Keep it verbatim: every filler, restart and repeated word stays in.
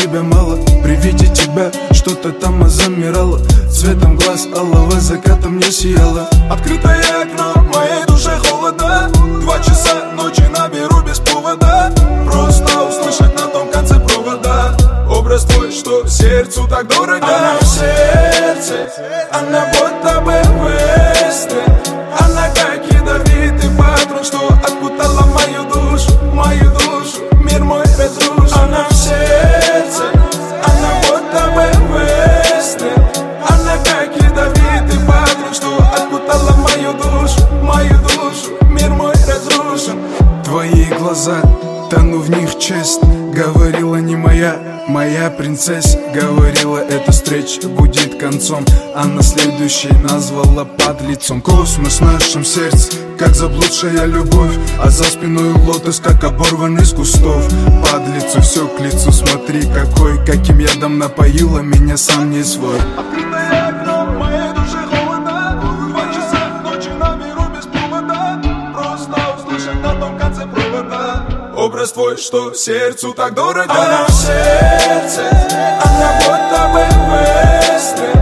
тебя мало. При виде тебя что-то там замирало. Цветом глаз алого заката мне сияло. Открытое окно, моей душе холода. Два часа ночи наберу без повода. Просто услышать на том конце провода образ твой, что сердцу так дорого. Она в сердце, она будто бы выстрел. Она как ядовитый патрон, что окутала мою душу, мою душу, мир мой разрушен. Она в сердце, она будто бы выстрел. Она как ядовитый патрон, что окутала мою душу, мою душу, мир мой разрушен. твои глаза, тону в них честь. Говорила не моя, моя принцесса. Говорила, эта встреча будет концом, а на следующей назвала подлецом. Космос в нашем сердце, как заблудшая любовь, а за спиной лотос, как оборванный с кустов. Подлецу все к лицу, смотри какой, каким ядом напоила меня сам не свой. Открытое окно, моей душе холода. Два часа ночи наберу без повода. Просто услышать на том конце провода образ твой, что сердцу так дорого. Она в сердце, она будто бы выстрел.